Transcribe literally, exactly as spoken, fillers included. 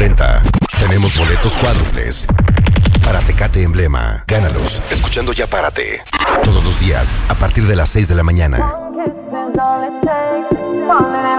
cuarenta. Tenemos boletos cuádruples para Tecate Emblema. Gánalos escuchando Ya Párate. Todos los días a partir de las seis de la mañana. One kiss is all it takes. Falling